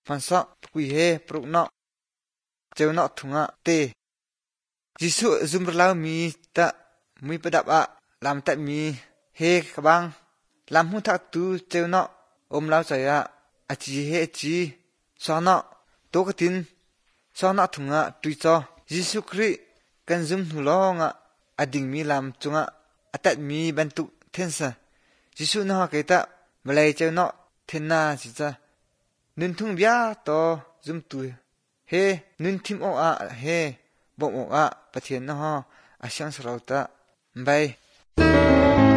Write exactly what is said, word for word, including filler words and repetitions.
phần sọ quỷ hê prục nọ treo nọ thùng ạ tê Giêsu zum lao mi ta mi padap ạ làm tại mi hê kabang làm hun thak tu treo nọ ôm lao chạy ạ à chi hê chi so nọ tô cái tin so nọ thùng ạ tùy cho Giêsu Christ kan zum hu lo nga ading mi lam chunga atat mi bantu thensa Giêsu na ke ta malai cheu no thenna chi cha nun thung bia to zum tu he nun thim o a he bom o a pathian na ha asyang sarauta bai